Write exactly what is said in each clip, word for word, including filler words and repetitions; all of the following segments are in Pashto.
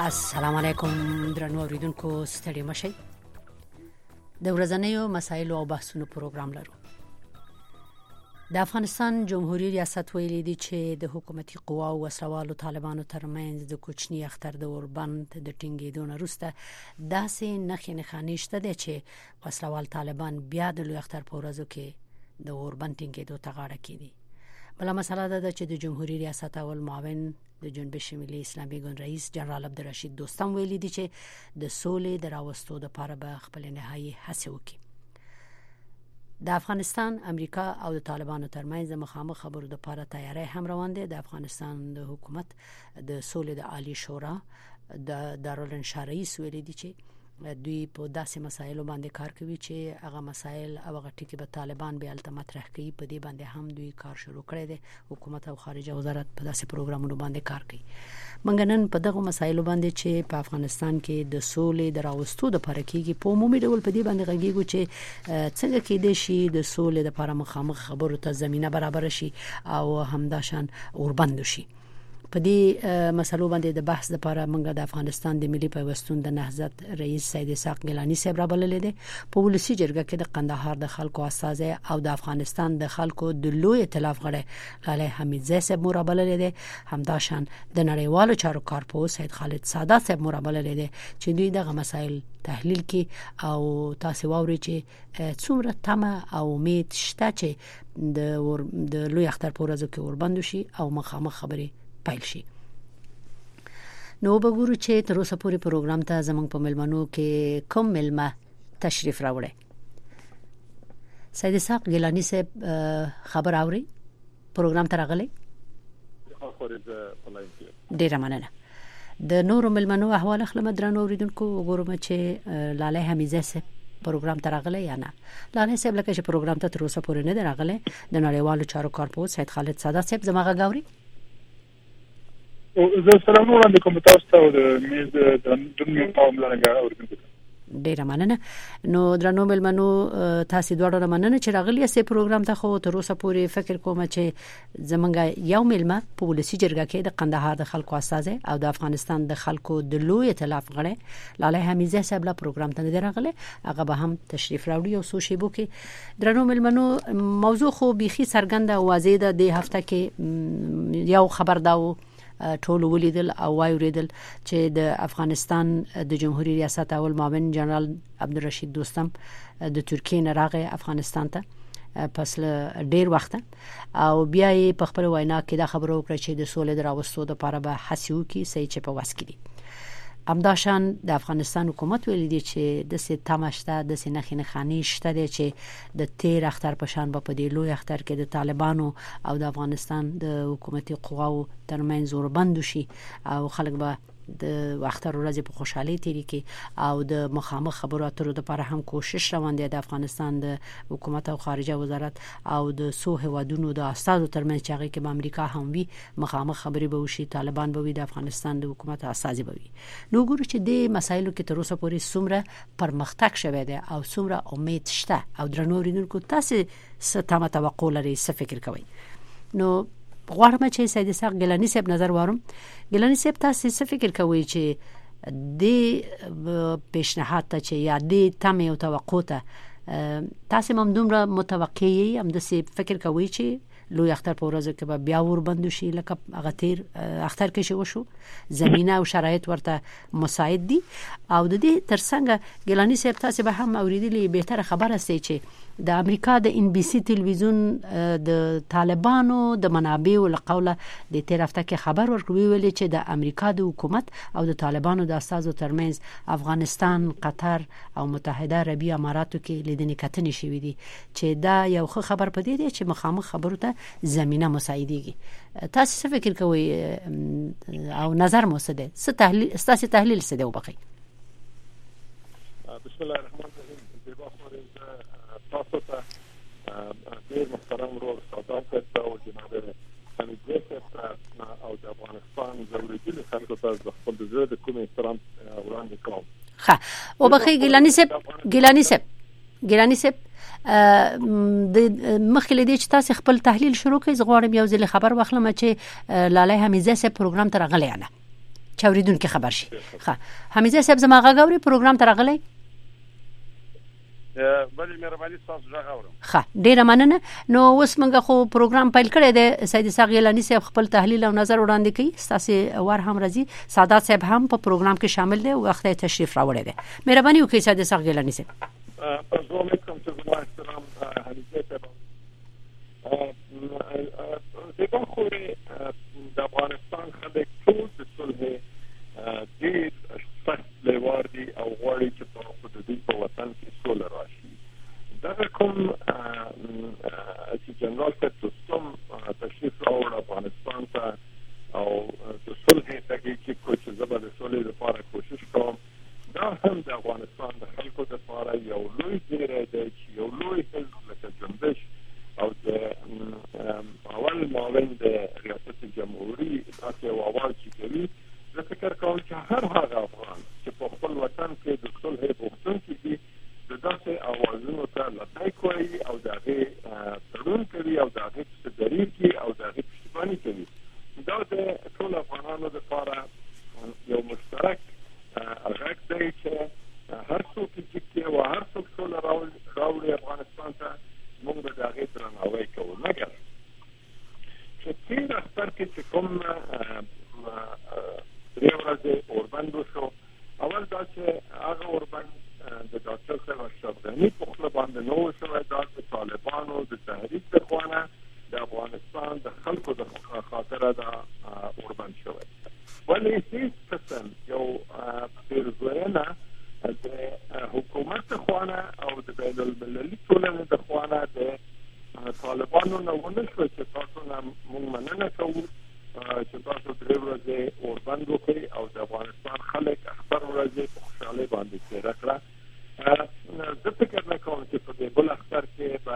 السلام علیکم درنو اوریدونکو ستړي مشئ د ورځنیو مسایلو او بحثونو پروګرام لرو. د افغانستان جمهوریت ریاست ویلي دی چې د حکومتي قوا او وسلوالو طالبانو ترمنځ د کوچني اختر د اوربند د ټینګېدو نه وروسته داسې نښې نښانې شته دی چې وسلوال طالبان بیا د لوی اختر په ورځو کې د اوربند ټینګېدو ته غاړه کېږي. بله مسله ده چې د جمهوریت ریاست اول معاون د جنبش ملي اسلامي ګوند رئیس جنرال عبدالرشید دوستم ویلي دی چې د سولې د راوستو لپاره به خپل نهایي هڅې وکړي. د افغانستان، امریکا او د طالبانو ترمنځ د مخامخ خبرو لپاره تیاری هم روان دی. د افغانستان د حکومت د سولې د عالی شورا د دارالانشا رئیس ویلي دی چې دوی په داسې مسایلو باندې کار کوي چې هغه مسایل او هغه ټکي به طالبان به الته مطرح کوي. په دې باندې هم دوی کار شروع کړی دی. حکومت او خارجه وزارت په داسې پروګرامونو باندې کار کوي. موږ نن په دغه مسایلو باندې چې په افغانستان کې د سولې د راوستو لپاره کېږي په عمومي ډول په دې باندې غږیږو چې څنګه کېدای شي د سولې لپاره مخامخ خبرو ته زمينه برابر شي او همداشان اوربند شي. په دې مسلو باندې د بحث لپاره موږ د افغانستان د ملي پیوستون د نهضت رئیس سید اسحاق ګیلانی صاحب را بللی دی. په ولسی جرګه کې د قندهار د خلکو استازي او د افغانستان د خلکو د لوی ائتلاف غړي لاله حمیدزی صاحب را بللی دی. همداشان د نړیوالو چارو کارپوه سید خالد سادات صاحب را بللی دی چې دوی دغه مسایل تحلیل کړي او تاسو واوري چې څومره تمه او امید شته چې د د لوی اختر په ورځو کې اوربند شي او مخامخ خبري پیل شي. نو وګورو چې تر اوسه پورې پروګرام ته زمونږ په ملمنو کې کوم ملمه تشریف راوړي. سید اسحاق ګیلانی صاحب خبر اوري پروګرام ته راغلي؟ ډیره مننه. د نورو ملمنو احوال خلم درنو اوریدونکو وګورم چې لاله حمیدزی صاحب پروګرام ته راغلی یا نه. لاله صاحب لکه چې پروګرام ته تر اوسه پورې نه راغلی. د نړیوالو چارو کارپوه سید خالد سادات صاحب زموږ غاوري. زه سلام علیکم تاسو ته د میز د دنیا په ملګری اوریدونکو. ډیره مننه. نو درنو ملمنو تاسو دواړه مننه چې راغلی سه پروګرام ته. خو تر اوسه پورې فکر کوم چې زمونږ یو ملمه په ولسی جرګه کې د قندهار د خلکو استازي او د افغانستان د خلکو د لوی ائتلاف غړي لاله حمیدزی صاحب له پروګرام ته نه راغلی. هغه به هم تشریف راوړي او سو شیبو کې. درنو ملمنو موضوع خو بيخي سرګند او واضح ده. د هفته کې یو خبر دا و ټول ولیدل او وایوریدل چې د افغانستان د جمهوریت ریاست اول معاون جنرال عبدالرشید دوستم د ترکیې نه راغی افغانستان ته پس له ډیر وخت او بیا یې په خپل وینا کې دا خبره وکړه چې د سولې د راوستو لپاره به هڅه وکړي صحیح چې په واس کې دي. همداشان د افغانستان حکومت ویلي دی چې د سې تماشته د سې نخې نخانی شته دی چې د تیر اختر په شان په دې لوی اختر کې د طالبانو او د افغانستان د حکومتي قواو ترمنځ اوربند شي او خلک به د اختر ورځې په خوشحالي تیری کې او د مخامخ خبرو اترو لپاره هم کوشش روان دي. د افغانستان د حکومت او خارجه وزارت او د سو هوادونو د استادو ترمنځ چې هغه کې امریکا هم وي مخامخ خبري به وشي، طالبان به وي، د افغانستان د حکومت استازي به وي. نو ګورو چې د مسایلو کې تر اوسه پورې څومره پرمختګ شوه دی او څومره امید شته او درنو ورینونکو تاسو څه تمه توقع لرئ، څه فکر کوئ. نو غواړم چې سید اسحاق ګیلانی صاحب نظر وارم. ګیلانی صاحب تاسو څه فکر کوئ چې د پیشنهاد ته چې یا د تمه او توقع ته تاسو هم دومره متوقعي هم د څه فکر کوئ چې لوی اختر په ورځ کې به بیا وربند شي لکه هغه تیر اختر کې شو شو زمينه او شرایط ورته مساعد دي او د دې ترڅنګ ګیلانی صاحب تاسو به هم اوریدلی به تر خبره سي چې د امریکا د ان بي سي تلویزیون د طالبانو د منابعو له قوله د تیر هفته کې خبر ورکوي ویلي چې د امریکا د حکومت او د طالبانو د اساسو ترمنځ افغانستان، قطر او متحده عربی اماراتو کې لیدنې کتنې شوې دي چې دا یو ښه خبر پدې دی چې مخامخ خبرو ته زمينه مساعدېږي. تاسو څه فکر کوئ او نظر مو څه دی؟ څه تحلیل تاسو تحلیل څه دی وبخي؟ بسم الله الرحمن الرحیم. تاسو ته ډېر محترم ورور سادات او جناب حمیدزی او د افغانستان زوریدلي خلکو ته د خپل زړه د کوم احترام وړاندې کوم. ښه وبخي ګیلانی صاحب ګیلانی صاحب ګیلانی صاحب د مخکې لدی چې تاسو خپل تحلیل شروع کړئ. زه غواړم یو ځل خبر واخلم چې لاله حمیدزی صاحب پروګرام ته راغلی نه چې اوریدونکو خبر شي. ښه حمیدزی صاحب زما غاوري پروګرام ته راغلی بلې مهرباني تاسو راغ اورم. ښه ډیره مننه. نو اوس موږ خو پروګرام پیل کړی دی. سید اسحاق گیلانی صاحب خپل تحلیل او نظر وړاندې کوي. تاسو ور هم راځي. سادات صاحب هم په پروګرام کې شامل دي او وخت تشریف راوړی دی. مهرباني وکړئ سید اسحاق گیلانی صاحب. السلام علیکم جناب احترام حمیدزی صاحب. دغه خو د افغانستان خلک ټول د صلح ډېر سخت لیوار دي او غواړي چې په حدودي په وطن کې سوله راشي. دا کوم چې جنرال دوستم تشریف راوړ افغانستان ته او د صلح تګي چې کوڅه زبر د صلح لپاره کوشش کوم، دا هم د افغانستان د خلکو لپاره یو لوی ډیره دی چې یو لوی حزب لکه جنبش او د اول معاون د ریاست جمهوریت داسې اواز چې کوي، زه فکر کوم چې هر هغه افغان چې په خپل وطن کې د صلح غوښتونکي دي د داسې اوازونو ته لبیک وایي او د هغې تړون کوي او د هغې پشتګري کوي او د هغې پشتیباني کوي. دا د ټولو افغانانو لپاره یو مشترک غږ دی چې هر څوک چې کوي او هر څوک سوله راوړي افغانستان ته، موږ به د هغې درناوی کوو. مګر چې تېر اختر کې چې کوم درې ورځې اوربند وشو، اول دا چې هغه اوربند د ډاکټر صاحب اشرف غني په خوله باندې نه و شوی، دا د طالبانو د تحریک د خوا نه د افغانستان د خلکو د خاطره دا اوربند شوی. ولې هیڅ قسم یو پیرزوینه د حکومت د خوا نه او د بین المللي ټولنې د خوا نه د طالبانو نه ونه شوه چې تاسو نه موږ مننه کوو چې تاسو درې ورځې اوربند وکړئ او د افغانستان خلک اختر ورځې په خوشحالۍ باندې تېره کړه. زه فکر نه کوم چې په دې بل اختر کې به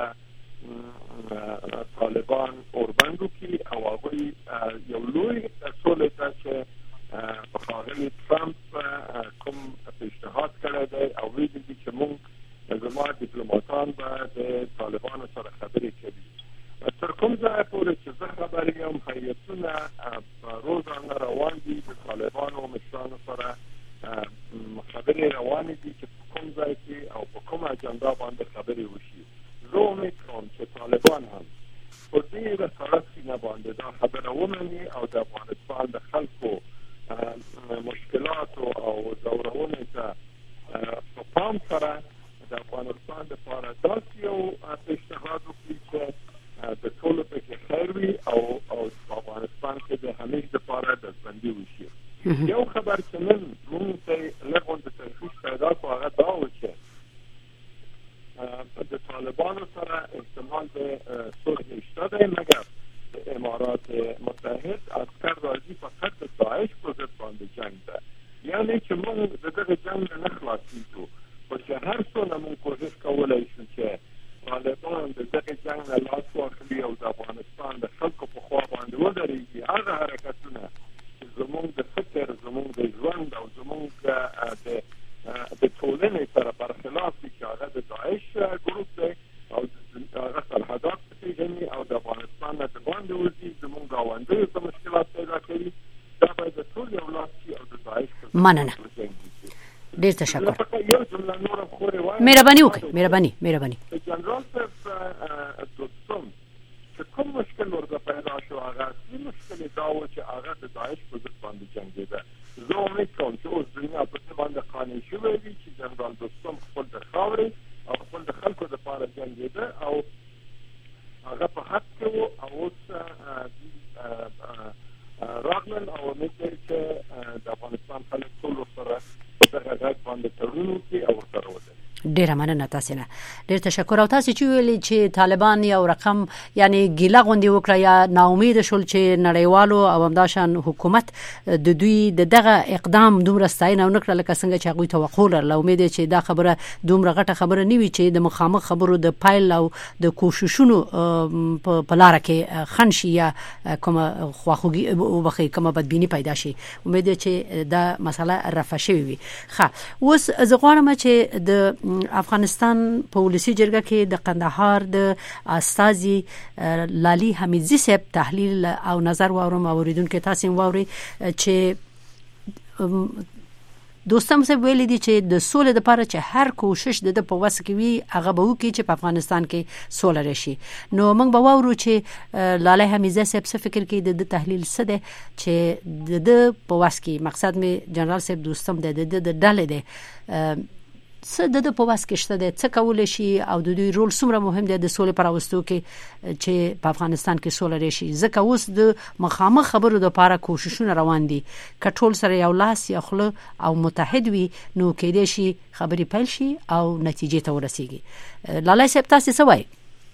طالبان اوربند وکړي او هغوی یو لوی سولې ته چې ښاغلي ټرمپ کوم پیشنهاد کړی دی او ویلي دي چې موږ زما ډیپلوماتان به د طالبانو سره خبرې کوي. تر کوم ځایه پورې چې زه خبر یم، هیئتونه روزانه روان دي د طالبانو مشرانو سره خبرې روانې دي چې په کوم ځای کې او په کومه اجنډا باندې خبرې وشي. زه امید کوم چې طالبان هم په ډېره سړه سینه باندې دا خبره ومني او د افغانستان د خلکو مشکلاتو او ځورونې ته په پام سره د افغانستان لپاره داسې یو پیشنهاد وکړي چې د ټولو پکې خیر وي او او په افغانستان کې د همیش لپاره دستبندي وشي. یو خبر چې نن موږ ته لږ غونډه تشویش پیدا کړو هغه دا و چې د طالبانو سره احتمال د صلح شته دی، مګر د امارات متحد عسکر راځي فقط د داعش په ضد باندې جنګ ده. یعنې چې موږ د دغه جنګ نه نه خلاصېږو، خو چې هر څونه موږ کوشش کولی شو چې طالبان د دغه جنګ نه لاس واخلي او د افغانستان د خلکو په خوا باندې ودرېږي، هغه حرکتونه چې زموږ د فکر، زموږ د ژوند او زموږ د ټولنې سره برخلاف دي، چې هغه د داعش ګروپ دی او هغه سرحدات پېژني او د افغانستان نه د باندې وځي، زموږ ګاونډیو ته مشکلات پیدا کوي، دا باید د ټول یو لاس شي او د داعش مننه. ډېر تشکر. مهرباني وکړئ. مهرباني مهرباني جنرال صاحب دوستم چې کوم مشکل ورته پیدا شو، هغه اصلي مشکل دا و چې هغه د داعش په ضد باندې جنګېده. زه امید کوم چې اوس دنیا په دې باندې قانع شوې وي چې جنرال دوستم خپل د خاورې او خپل د خلکو لپاره جنګېده او هغه په حق کې و او اوس راغلل او امید لري چې د افغانستان خلک ټول ورسره دغه غږ باندې تړون وکړي او ورسره ودرېږي. ډیره مننه تاسو نه. ډیر تشکر. او تاسو چې ویلي چې طالبان یو رقم یعنی ګیله غونډه وکړه یا ناامید شول چې نړیوالو او همداشان حکومت د دوی د دغه اقدام دومره ستاینه او نکړه لکه څنګه چې هغه توقع لرله. امید چې دا خبره دومره غټه خبره نه وي چې د مخامخ خبرو د پایل او د کوششونو په لار کې خنشي یا کومه خواخوږي وبخي کومه بدبینی پیدا شي. امید چې دا مسله رفع شي وي. ښه اوس زه غواړم چې د افغانستان په ولسی جرګه کې د قندهار د استاذي لالي حمیدزی صاحب تحلیل او نظر واورم او اوریدونکو تاسو واوري چې دوستم صاحب ویلي دي چې د سولې لپاره چې هر کوشش د په وس کې وي هغه به وکړي چې په افغانستان کې سوله راشي. نو موږ به واورو چې لاله حمیزه صاحب څه فکر کوي، د تحلیل څه دی چې د په وس کې، مقصد مې جنرال صاحب دوستم د د ډلې دی څه د په واس کې شته دي، څه کول شي او د دوی رول څومره مهم دی د سولې پر راوستو کې چې په افغانستان کې سوله راشي. ځکه اوس د مخامخ خبرو لپاره کوششونه روان دي، کټول سره یو لاس یا خله او متحد وي نو کېدای شي خبرې پیل شي او نتیجې ته ورسیږي. لاله صاحب تاسو څه وایي؟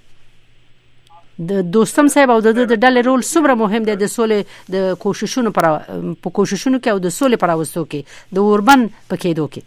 د دوستم صاحب او د ډلې رول څومره مهم دی د سولې د کوششونو پر په کوششونو کې او د سولې پر راوستو کې د اوربن په کېدو کې؟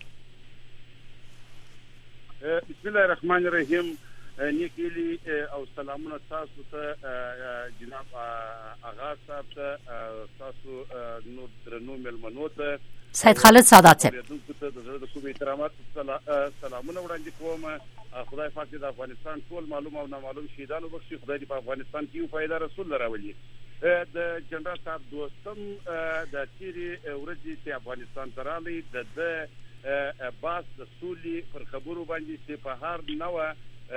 بسم الله الرحمن الرحیم. نیکیلی او سلامونه تاسو ته جناب آغا صاحب ته، تاسو نو درنو ملمنو ته، سید خالد سادات صاحب ته د کوم احترامات سلامونه وړاندې کوم. خدای پاک د افغانستان ټول معلوم او نامعلوم شهیدانو بخښي، خدای دې په افغانستان کې یو فایده رسول راولي. د جنرال صاحب دوستم د تیرې ورځې چې افغانستان ته راغلی د باس د سولې پر خبرو باندې چې په هر نوع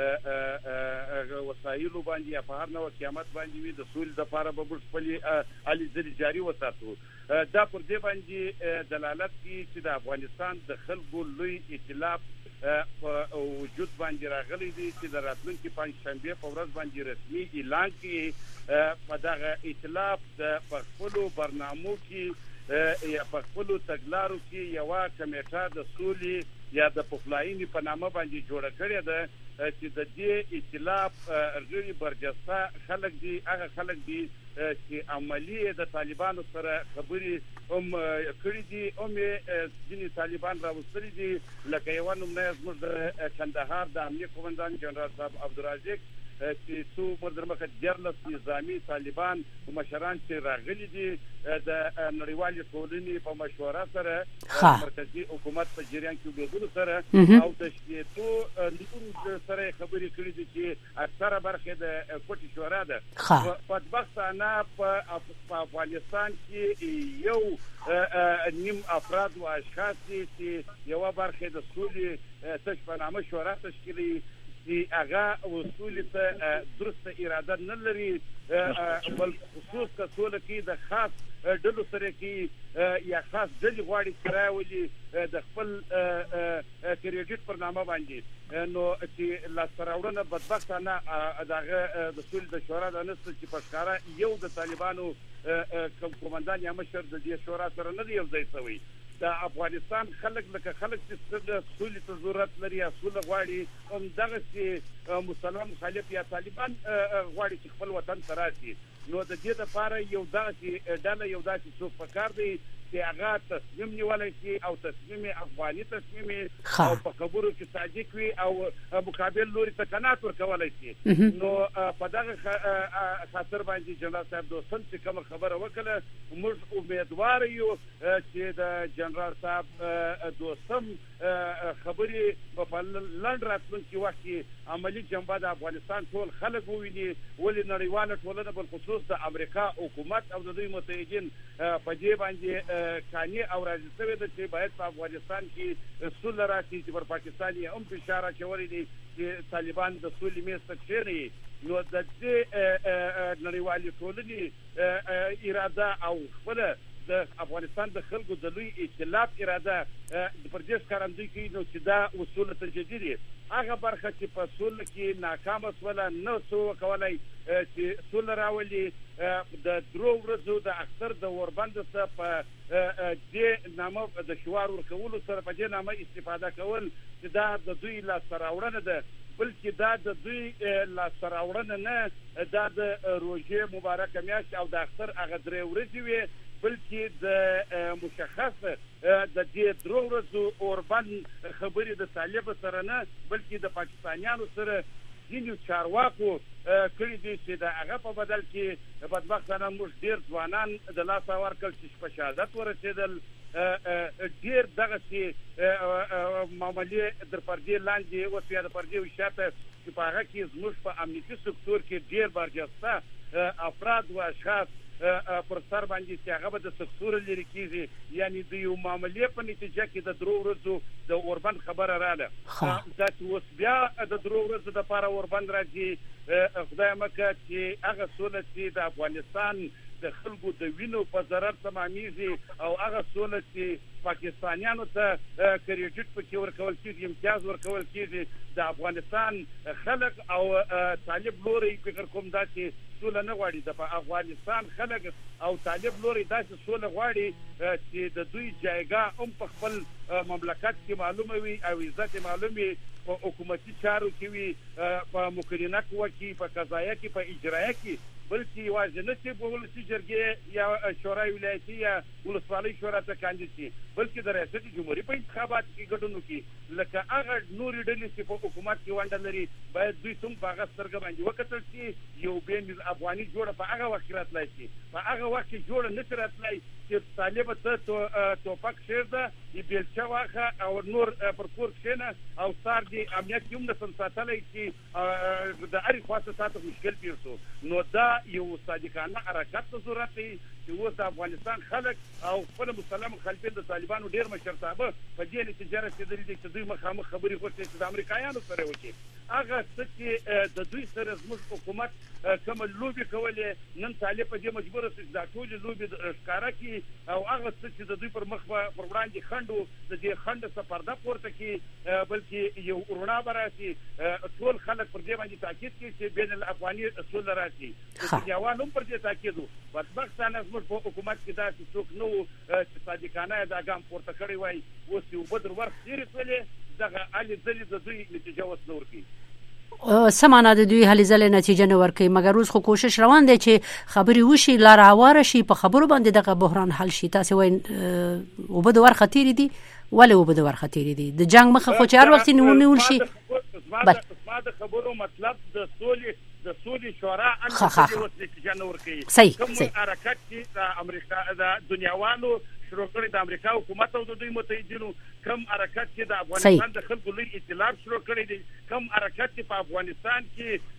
وسایلو باندې یا په هر نوع قیامت باندې وي د سولې لپاره به موږ خپلې هلې ځلې جاري وساتو. دا پر دې باندې دلالت کوي چې د افغانستان د خلکو لوی ائتلاف په وجود باندې راغلی دی چې د راتلونکي پنجشنبې په ورځ باندې رسمي اعلان کړي. په دغه ائتلاف د په خپلو برنامو کې یا په خپلو تګلارو کې یوه کمیټه د سولې یا د پخلاینې په نامه باندې جوړه کړې ده چې د دې ائتلاف غړي برجسته خلک دي، هغه خلک دي چې عملي د طالبانو سره خبرې هم کړي دي، هم ځینې طالبان راوستلي دي. لکه یوه نمونه زموږ د کندهار د امنیه قومندان جنرال صاحب عبدالرازق چې څو مردر مخه دیارلس نظامي طالبان مشران چې راغلي دي د نړیوالې ټولنې په مشوره سره مرکزي حکومت په جریان کې وګړو سره او د شتو نور سره خبرې کړې دي چې اکثره برخه د کوټي شورا ده. بدبختانه په افغانستان کې یو نیم افراد او اشخاص چې یو برخه د سولې تش په نامه شورا تشکیلي چې هغه وصول ته درسته اراده نه لري، بل خصوص که سوله کې د خاص ډلو سره کې یا خاص ډلې غواړي چې راولي د خپل کریډیټ پر نامه باندې، نو چې لاسته راوړنه بدبختانه د هغه د سولې د شورا د نسته چې په ښکاره یو د طالبانو قومندان یا مشر د دې شورا سره نه دی یو ځای شوی. د افغانستان خلک لکه خلک چې د سولې ته ضرورت لري یا سوله غواړي، همدغسې مسلمان مخالف یا طالبان غواړي چې خپل وطن ته راشي. نو د دې لپاره یو داسې ډله یو داسې څوک پکار دی چې هغه تصمیم نیولی شي او تصمیم افغاني تصمیم او په خبرو کې صادق وي او مقابل لوري ته قناعت ورکولی شي. نو په دغه خاطر باندې جنرال صاحب دوستم چې کومه خبره وکړه، موږ امیدوار یو چې د جنرال صاحب دوستم خبرې په لنډ راتلونکي وخت کې عملي جنبه د افغانستان ټول خلک وویني، ولې نړیواله ټولنه بالخصوص د امریکا حکومت او د دوی متحدین په دې باندې کاني او راځي شوی ده چې باید په افغانستان کې سوله راشي، چې پر پاکستان یې هم فشار اچولی دی چې طالبان د سولې میز ته کښېنوي. نو د دې نړیوالې ټولنې اراده او خپله د افغانستان د خلکو د لوی ائتلاف اراده پر دې ښکارندوی کوي، نو چې دا اصول تجدید دي. هغه برخه چې په سوله کې ناکامه سوله نه څه وکولی چې سوله راولي، د درو ورځو د اختر د اوربند څخه په دې نامه د شعار ورکولو سره په دې نامه استفاده کول چې دا د دوی لاسته راوړنه ده، بلکې دا د دوی لاسته راوړنه نه، دا د روژې مبارکه میاشت او د اختر هغه درې ورځې وي، بلکې د مشخص د دې درو ورځو اوربند خبرې د طالب سره نه، بلکې د پاکستانیانو سره ځینو چارواکو کړي دي چې د هغه په بدل کې بدبختانه موږ ډېر ځوانان د لاسه ورکړل چې په شهادت ورسېدل، ډېر دغسې معاملې در پردې لاندې اوس یا د پردې وشاته چې په هغه کې زموږ په امنیتي سکتور کې ډېر برجسته افراد و اشخاص پر سر باندې چې هغه به د سکسور لري کیږي یعنی د یو معاملې په نتیجه کې د درو ورځو د اوربند خبره رااله دا چې اوس بیا د درو ورځو د لپاره اوربند راځي خدای مکه چې هغه سوله چې د افغانستان د خلکو د وینو په ضرر تمامېږي او هغه سوله چې پاکستانیانو ته کریډټ پکې ورکول کېږي امتیاز ورکول کېږي د افغانستان خلک او طالب لوري فکر کوم دا چې سوله نه غواړي د افغانستان خلک او طالب لوري داسې سوله غواړي چې د دوی جایګاه هم په خپل مملکت کې معلومه وي او عزت معلوم وي په حکومتي چارو کې وي په مقننه قوه کې په قضایه کې په اجرایه کې بلکې یوازې نه چې په ولسي جرګې یا شورای ولایتي یا ولسوالۍ شورا ته کاندید شي بلکې د ریاست جمهوریت په انتخاباتو کې ګډون وکړي لکه هغه نورې ډلې چې په حکومت کې ونډه لري باید دوی هم په هغه سترګه باندې وکتل شي یو بین افغاني جوړه په هغه وخت کې راتلی شي په هغه وخت کې جوړه نه شي راتلی چې طالب ته توپک شیرده بیلچه واخه او نور پر کور کښېنه او سار دې امنیت هم نسم ساتلی چې د هرې خواته ساته مشکل تېر شو نو دا یو صادقانه حرکت ته ضرورت دی چې اوس د افغانستان خلک او خپل مسلم مخالفین د طالبانو ډېر مشرتابه په دې نتیجه رسېدلي دي چې دوی مخامخ خبرې غوښتي چې د امریکایانو سره وکړي هغه څه چې د دوی سره زموږ حکومت کومه لوبې کولې نن طالب په دې مجبور شو چې دا ټولې لوبې ښکاره کړي او هغه څه چې د دوی پر مخ پر وړاندې خنډ و د دې خنډ څخه پرده پورته کړي بلکې یو رڼا به راشي ټول خلک پر دې باندې تاکید کوي چې بین الافغاني سوله راشي دنیاوال هم پر دې تاکید و بدبختانه زموږ په حکومت کې داسې څوک نه و چې صادقانه دا ګام پورته کړی وای اوس یو بدر ورخ تېرې شولې دغه هلې ځلې د دوی نتیجه اوس نه ورکوي سمانه د دوی هلې ځلې نتیجه نه ورکوي مګر اوس خو کوشش روان دی چې خبرې وشي لاره هواره شي په خبرو باندې دغه بحران حل شي تاسې وایي اوبه د ورخه تېرې دي ولې اوبه د ورخه تېرې دي د جنګ مخه خو چې هر وخت ونیول شي زما د خبرو مطلب د سولې د سولې شورا ان د نتیجه نه ورکوي کوم حرکت چې د امریکا د دنیاوالو شروع کړی د امریکا حکومت او د دوی متحدینو کم حرکت چې د افغانستان د خلکو لوی ائتلاف شروع کړی دی کم حرکت چې په افغانستان کې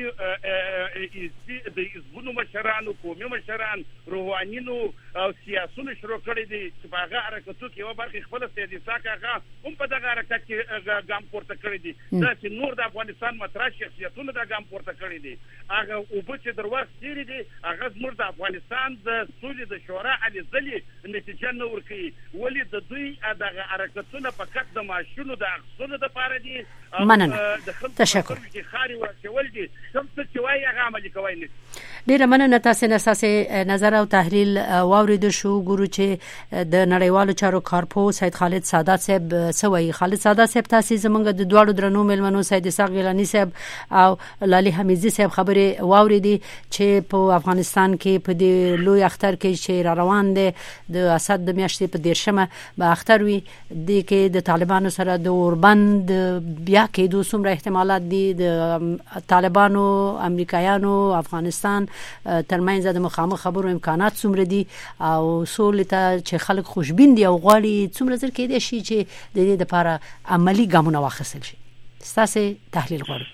ځینې د حزبونو مشرانو قومي مشران روحانینو او سیاسونو شروع کړی دي چې په هغه حرکتو کې یوه برخه خپله سید اسحاق هغه هم په دغه حرکت کې ګام پورته کړی دي دا چې نور د افغانستان مطرح شخصیتونو دا ګام پورته کړی دي هغه اوبه چې در وخت تېرې دي هغه زموږ د افغانستان د سولې د شورا هلې ځلې نتیجه نه ورکوي ولې د دوی دغه حرکتونه فقط د معاشونو د اخیستلو دپاره دي مننه تشکر خاري ورکول دي کوم څه چې وایي هغه عملي کوی نه ډیره مننه تاسو نه ستاسو نظر او تحلیل واوریدو شو ګورو چې د نړیوالو چارو کارپو سید خالد سادات صاحب سوي خالد سادات صاحب تاسو زمونږ د دوړو درنو ملمنو سید اسحاق گیلانی صاحب او لالي حمیدزي صاحب خبره واوریدي چې په افغانستان کې په دې لوی اختر کې چې روان دي د اسد د میاشتې په دیرشمه به اختر وي د کې د طالبانو سره د اوربند بیا کې د څومره احتمالات دي د طالبانو امریکایانو افغانستان ترمنځ د مخامخ خبرو امکانات څومره دي او سولې ته چې خلک خوشبین دي او غواړي څومره زر کېدای شي چې د دې لپاره عملی ګامونه واخیستل شي ستاسو تحلیل غواړم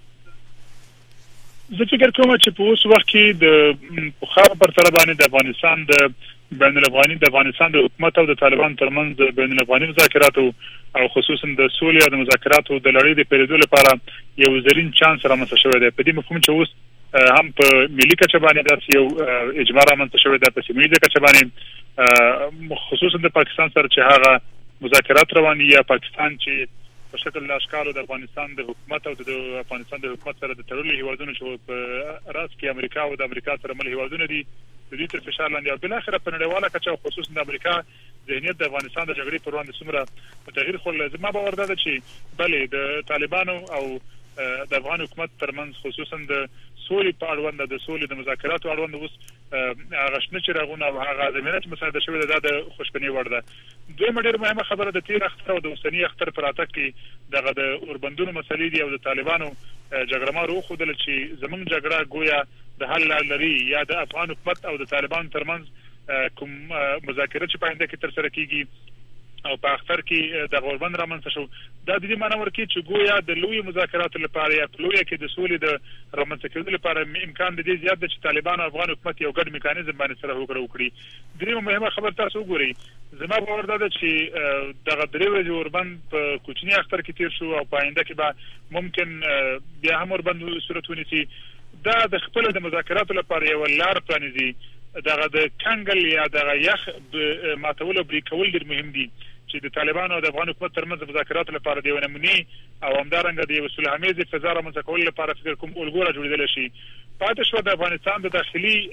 زه فکر کوم چې په اوس وخت کې د بخار پر تر باندې د افغانستان د بین الافغاني د افغانستان د حکومت او د طالبان ترمنځ د بین الافغاني مذاکراتو او خصوصا د سولې او د مذاکراتو د لړۍ د پیریدو لپاره یو زرین چانس رامنځته شوی دی په دې مفهوم چې اوس هم په ملي کچه باندې داسې یو اجماع رامنځته شوی دی په سیمه ییزه کچه باندې خصوصا د پاکستان سره چې هغه مذاکرات روان دي یا پاکستان چې په شکل اشکالو د افغانستان د حکومت او د افغانستان د حکومت سره د تړلو هیوادونو چې په راس کې امریکا او د امریکا سره مل هیوادونه دي د دې تر فشار لاندې او بل اخر په نړیواله کچه خصوصا د امریکا ذهنیت د افغانستان د جګړې پر وړاندې څومره تغییر خو لازم ما باور ده چې بلې د طالبانو او د افغان حکومت ترمنځ خصوصا د سولې په اړوند د سولې د مذاکراتو اړوند اوس هغه شنه چراغونه او هغه زمینه چې مساعده شوې ده د خوشبینۍ وړ ده. دویمه ډېره مهمه خبره د تیر اختر او د اوسني اختر پر اته کې دغه د اوربندونو مسلې دي او د طالبانو جګړه مارو خودل چې زمونږ جګړه گویا د حل لري یا د افغان حکومت او د طالبانو ترمنځ کوم مذاکرات چې پاینده کې تر سره کیږي او په اختر کې د غوربند رامنځته شو دا د دې معنی ورکړي چې ګویا د لوی مذاکراتو لپاره یا لوی کې د سولې د رامنځته کېدو لپاره امکان د دې زیات دی چې طالبان او افغان حکومت یو ګډ میکانیزم باندې سره وکړي. درېمه مهمه خبر تاسو وګورئ، زما باور ده چې دغه درې ورځې اوربند په کوچني اختر کې تیر شو او په آینده کې به ممکن بیا هم اوربند صورت ونیسي. دا د خپل د مذاکراتو لپاره یو لار پرانیزي. دغه د کنګل یا دغه یخ ماتول او بریکول ډېر مهم دي چې د طالبانو او د افغان حکومت ترمنځ مذاکرات لپاره د یو نمونې او همدارنګه د یو صلح‌آمیزې فضا رامنځته کولو لپاره فکر کوم الګو راجوړېدلی شي. پاتې شوه د افغانستان د داخلي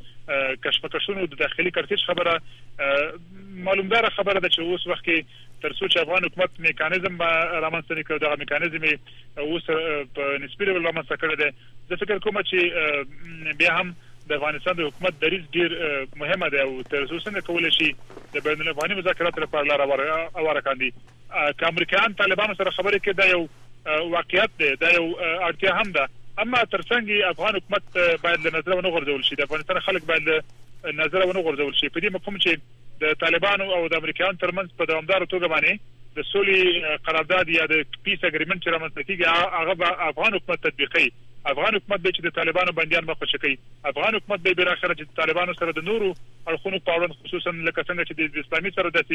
کشمکشونو د داخلي کړکېچ خبره معلومداره خبره ده چې اوس وخت کې تر څو چې افغان حکومت میکانیزم رامنځته نه کړي، دغه میکانیزم اوس په نسبي ډول رامنځته کړی دی. زه فکر کوم چې بیا هم د افغانستان د حکومت دریځ ډیر مهمه ده او تر څو څنګه کولای شي د بین الافغاني مذاکراتو لپاره لار هواره کاندي. که امریکایان طالبانو سره خبرې کوي دا یو واقعیت دی، دا یو اړتیا هم ده، اما ترڅنګ افغان حکومت باید له نظر ونه غورځول شي، د افغانستان خلک باید له نظر ونه غورځول شي. په دې مفهوم چې د طالبانو او د امریکایانو ترمنځ په دوامدار توګه باندې د سولې قرارداد یا د پیس اګریمنت چې رامنځته کیږي هغه به افغان حکومت تطبیقي. افغان حکومت به چې د طالبانو بنديان مخه کوي، افغان حکومت به بیرخره چې طالبانو سره د نورو اړخونو په اړه خصوصا لکه څنګه چې د اسلامي سره د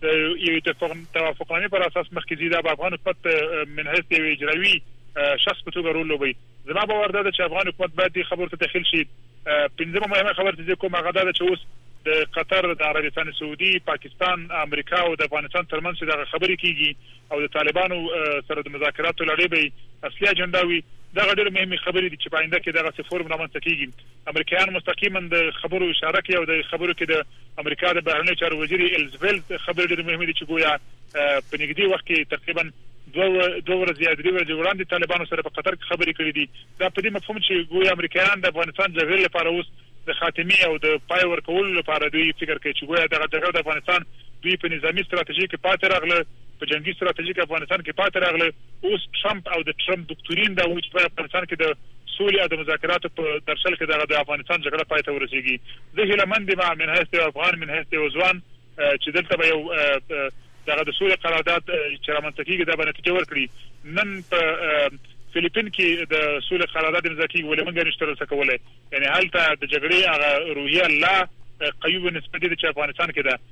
یو توافقنامې پر اساس مخکې ځي، دا به افغان حکومت من حیث یو اجرایي شخص په توګه رول لوبوي. زما باور ده چې افغان حکومت باید خبرو ته داخل شي. پنځمه مهمه خبره چې کوم هغه ده چې اوس د قطر، د عربستان سعودي، پاکستان، امریکا او د افغانستان ترمنځ د خبرې کیږي او د طالبانو سره د مذاکراتو لړۍ به اصلي اجنډا وي. دا ډېر مهمه خبرې دي چې په آینده کې دغه فورم رامنځته کیږي. امریکایان مستقیما د خبرو اشاره کوي او د خبرو کې د امریکا د بهرنیو چارو وزیر الزفیلد خبرې ډېر مهمه دي چې ګویا په نږدې وخت کې تقریبا دوه دوه ورځې یا درې ورځې وړاندې طالبانو سره په قطر کې خبرې کړې دي. دا په دې مفهوم چې ګویا امریکایان د افغانستان جګړې لپاره اوس د خاتمي او د پای ورکولو لپاره دوی فکر کوي چې ګویا دغه جګړه د افغانستان دوی په نظامی ستراتیژي کې پاتې راغله، په جنگي ستراتیژي کې افغانستان کې پاتې راغله. اوس ټرمپ او د ټرمپ دکتورین دا وایي چې په افغانستان کې د سولې او د مذاکراتو په درشل کې دغه د افغانستان جګړه پای ته ورسیږي. زه هیله مند یم من حیث افغان من حیث ځوان چې دلته به یو دغه د سولې قرارداد چې رامنځته کیږي دا به نتیجه ورکړي. نن په فلیپین کې د سولې قرارداد امضا کیږي ولې موږ نشو ترلاسه کولای، یعنی هلته د جګړې هغه روحیه لا قیوب نسبت دي چې افغانستان کې ده.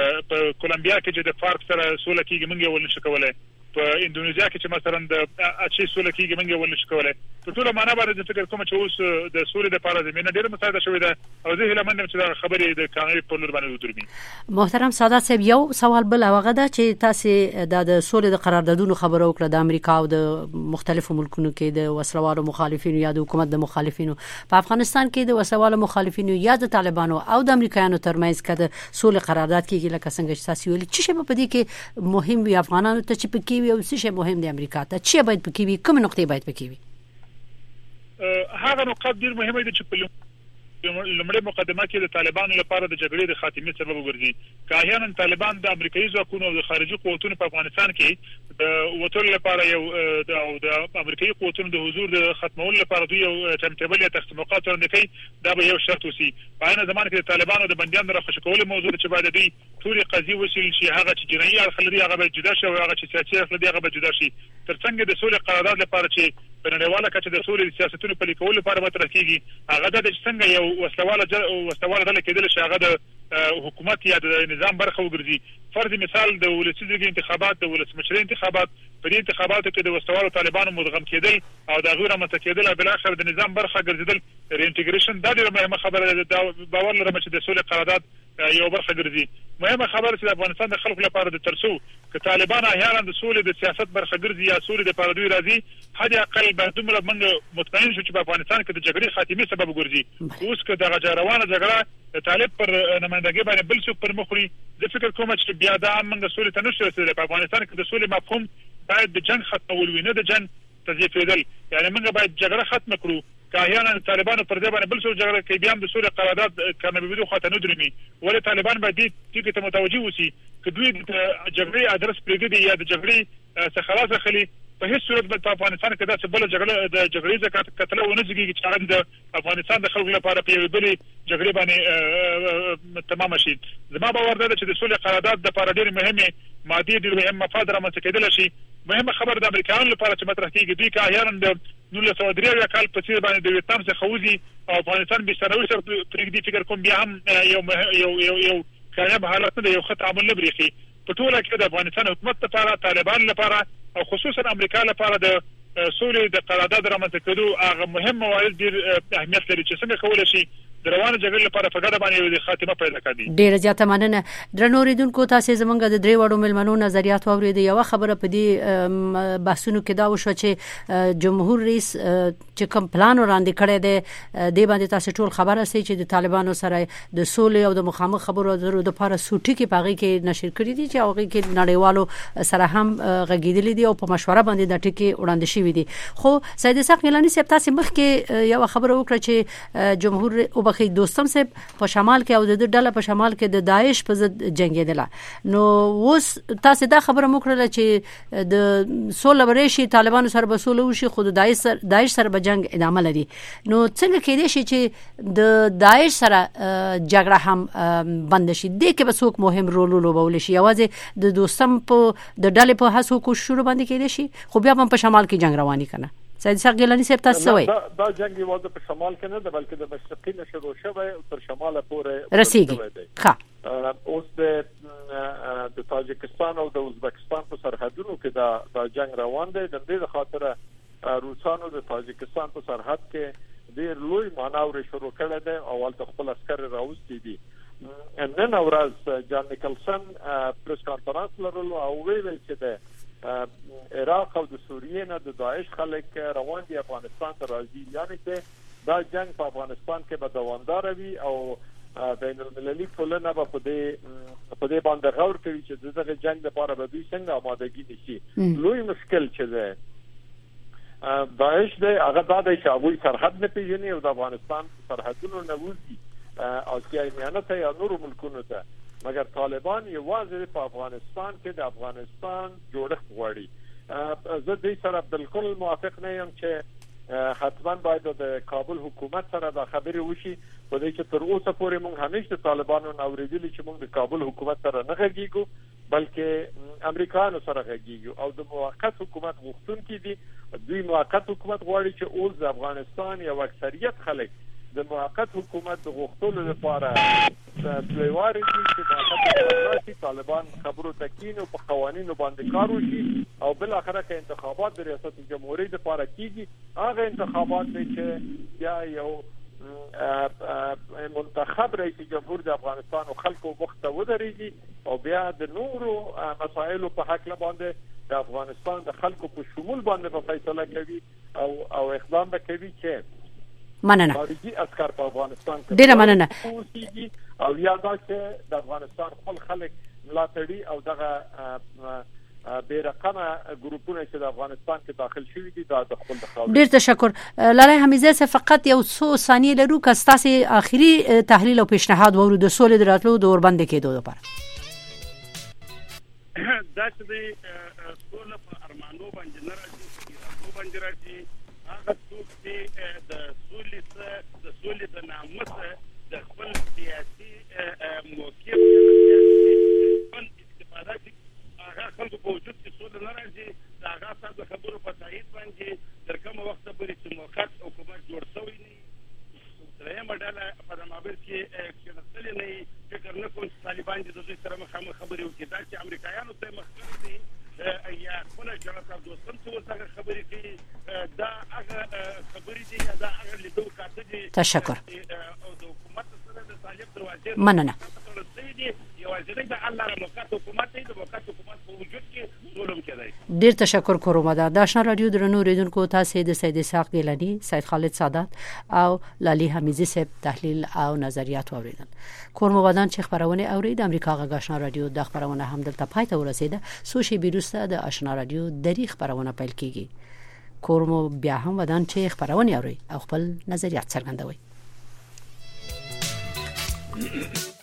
په کولمبیا کې چې د فارک سره سوله کیږي موږ ول نشو کولای، په اندونیزیا کې چې مثلا د اچي سوله کیږي موږ ول نشو کولای. په ټول معنا باندې فکر کوم چې اوس د سولې لپاره زمينه ډیره مساعده شوې ده او زه هیله مندم چې دا خبرې د قانوني په لور باندې وترمي. محترم سادات صاحب، یو سوال بل هغه ده چې تاسو د سولې د قراردادونو خبرو وکړه د امریکا او د مختلفو ملکونو کې د وسلوالو مخالفینو یا د حکومت د مخالفینو. په افغانستان کې د وسلوالو مخالفینو یا د طالبانو او د امریکایانو ترمنځ کې د سولې قرارداد کیږي لکه څنګه چې تاسو ویلي، چې شی په دې کې مهم وي افغانانو ته چې پکې وي او څه شی مهم دی امریکا ته چې باید پکې وي، کوم نقطې باید پکې وي؟ هغه نقاط ډیر مهمه دي چې په لومړی مقدمه کې د طالبانو لپاره د جګړې د خاتمې سبب وګرځي. که احیانا طالبان د امریکایي ځواکونو او د خارجي قوتونو په افغانستان کې د وټول لپاره یو د امریکایي قوتونو د حضور د ختمولو لپاره دوی یو ټایمټیبل یا تقسیمات وړاندې کوي، دا به یو شرط وسی. په عین زمان کې د طالبانو د بندیانو راخښ کولو موضوع چې باید دوی ټول قضیه وسیل شي، هغه چې جنایي اړخ لري هغه به جدا شي او هغه چې سیاسي اړخ لري هغه به جدا شي. ترڅنګ د سولې قرارداد لپاره چې په نړیواله کچه د سولې سیاستونو پلي کولو لپاره مطرح کیږي، هغه د څنګه یو وسلواله وسلواله ډله کېدل شي هغه د حکومت یا د نظام برخه وګرځي. فرض مثال د ولسي جرګې انتخابات، د ولسمشر انتخابات، په دې انتخاباتو کې د وسلوالو طالبانو مدغم کېدل او د غیر مت کېدل او بل اخر د نظام برخه ګرځیدل ریانټیګریشن دا ډېره مهمه خبره ده. باور لرم چې د سولې قرارداد یو برخه ګرځي. مهمه خبره چې د افغانستان د خلکو لپاره د ترڅو ک طالبان احیانا د سولې د سیاست برخه ګرځي یا سولې د لپاره دوی راځي، حد اقل باید دومره موږ مطمئن شو چې په افغانستان کې د جګړې خاتمې سبب ګرځي. اوس که دغه روانه جګړه د طالب پر نمائندګۍ باندې بل څوک پر مخوري، زه فکر کوم چې بیا دا موږ سولې ته نشو رسېدلی. په افغانستان کې د سولې مفهوم باید د جنگ ختمول وي، نه د جنگ تضعیفېدل. یعنی موږ باید جګړه ختم کړو. که احیانا طالبانو پر دې باندې بل څه جګړه کوي، بیا هم د سولې قرارداد کامیابېدو خواته نه درومي. ولې طالبان باید دې ټکي ته متوجه اوسي که دوی د جګړې ادرس پرېږدي یا د جګړې څخه خلاص اخلي، په هیڅ صورت به په افغانستان کې داسې بله جګړه د جګړې څخه کتله ونه زېږېږي چې هغه د افغانستان د خلکو لپاره په یوې بلې جګړې باندې تمامه شي. زما باور ده چې د سولې قرارداد دپاره ډېرې مهمې مادي ډېر مهم مفاد رامنځته کېدل شي. مهمه خبر د امریکایانو لپاره چې مطرح کیږي دوی که احیانا د نولس سوه درې اویا کال په څېر باندې د ویتنام څخه وځي او افغانستان بېسروي سره پرېږدي، فکر کوم بیا هم یو یو یو یو کامیاب حالت نه دی، یو ښه تعامل نه برېښي. په ټوله کې د افغانستان حکومت لپاره، طالبان لپاره او خصوصا امریکا لپاره د سولې د قرارداد رامنځته کېدو هغه مهم موارد ډېر اهمیت لري چې څنګه کولی شي د روانه جګړې لپاره په ګډه باندې د خاتمه پیدا کړي. ډېره زیاته مننه. درنو اورېدونکو، تاسې زموږ د درې وړو مېلمنو نظریات واورېدئ. یوه خبره په دې بحثونو کې دا وشوه چې جمهور رئیس چې کوم پلان وړاندې کړی دی دې باندې تاسې ټول خبر یاستئ چې د طالبانو سره د سولې او د مخامخ خبرو اترو دپاره څو ټکي په هغې کې نشر کړي دي چې هغې کې نړیوالو سره هم غږېدلي دي او په مشوره باندې دا ټکي وړاندې شوي دي. خو سید اسحاق گیلاني صاحب، تاسې مخکې یوه خبره وکړه چې جمهور خو دوستم صاحب په شمال کې او د ډله په شمال کې د داعش په ضد جنگیدله، نو اوس تاسو دا خبره مو کړله چې د سوله ورشي طالبانو سره به سوله وشي، خو د داعش سره داعش سره به جنگ ادامه لري. نو څنګه کېدای شي چې د داعش سره جګړه هم بند شي؟ دې کې به څوک مهم رول ولوبولی شي؟ یوازې د دوستم په د ډلې په هڅو کوششونو باندې کېدای شي، خو بیا هم په شمال کې جنگ رواني کنه. سید اسحاق گیلانی صاحب، تاسو څه وایي؟ دا جنگ یوازې په شمال کې نه ده بلکې د مشرقي نه شروع شوی او تر شماله پورې رسیږي. ښه، اوس د د تاجکستان او د ازبکستان په سرحدونو کې دا دا جنگ روان دی. د دې خاطر روسانو د تاجکستان په سرحد کې ډېر لوی مانور شروع کړی دی او ولته خپل عسکر راوستي دي. نن ورځ جان نیکلسن پریس کانفرنس لرلو او ویل چې د عراق او د سوریې نه د داعش خلک روان دي افغانستان ته راځي، یعنی چې دا جنگ په افغانستان کې به دوامدار وي او بین المللي ټولنه به په دې په دې باندې غور کوي چې دغه جنگ لپاره به دوی څنګه آمادګي نشي. لوی مشکل چې ده داعش دی هغه دا دی چې هغوی سرحد نه پیژني او د افغانستان سرحدونو نه وځي آسیای میانه ته یا نورو ملکونو ته، مګر طالبان یوازې په افغانستان کې د افغانستان جوړښت غواړي. زه دې سره بالکل موافق نه یم چې حتما باید د کابل حکومت سره دا خبرې وشي، په دې چې تر اوسه پورې موږ همیشه د طالبانو نه اورېدلي چې موږ د کابل حکومت سره نه غږیږو بلکې امریکایانو سره غږیږو او د موقت حکومت غوښتونکي دي. دوی موقت حکومت غواړي چې اوس د افغانستان یو اکثریت خلک د موقت حکومت د غوښتلو لپاره پلیواري دي چې موقت طالبان خبرو تکین او په قوانینو باندې کار وشي او بل اخره کې انتخابات د ریاست جمهوریت لپاره کیږي. هغه انتخابات چې بیا یو منتخب رئیس جمهور د افغانستان او خلکو وخت ودرېږي او بیا د نورو مسایلو په حق باندې د افغانستان د خلکو په شمول باندې په فیصله کوي او او اقدام وکوي چې مننه. خارجي عسكر په افغانستان کې ډیره مننه. او یا دا چې د افغانستان خپل خلک ملاتړي او دغه بیرقمه ګروپونه چې د افغانستان کې داخل شوي دي دا د خپل خاور. ډیر تشکر. لالای حمیزه صاحب، فقط یو څو ثانیې لرو که تاسو آخري تحلیل او پیشنهاد وورو د سولې دراتلو د اوربند کېدو لپاره. دا چې د سولې په ارمانو باندې نه راځي، په باندې راځي هغه څوک چې د سولې سره د سولې د نامه سره د خپل سیاسي موقف خپل استفاده کوي، هغه خلکو په وجود کې سوله نه راځي. د هغه سره د خبرو په تایید باندې تر کومه وخته پورې چې موقت حکومت جوړ شوی نه وي، درېیمه ډله په مابین کې کېناستلې نه وي، فکر نه کوم چې طالبان دې د دوی سره مخامخ خبرې وکړي. دا چې امریکایانو ته مخکې دي یا خپله جنرال دوستم چې ورسره خبرې کوي، دا هغه خبرې دي یا دا هغه لیدو کاته دي. تشکر. او د حکومت سره د طالب دروازې مننه. یوازې د الله را موقت حکومت دی، د موقت حکومت په وجود کې ظلم کوي. ډیر تشکر کوم. دا آشنا رادیو درنو اوریدونکو، تاسو د سید اسحاق گیلانی، سید خالد سادات او لالی حمیزی صاحب تحلیل او نظریات اوریدل. کوم ودان چې خبرونه اورید امریکا غا آشنا رادیو د خبرونه هم دلته پای ته ورسیده. سوشي بیروسته د آشنا رادیو دری خبرونه پیل کیږي. کوم بیا هم ودان چې خبرونه اوري او خپل نظریات څرګندوي.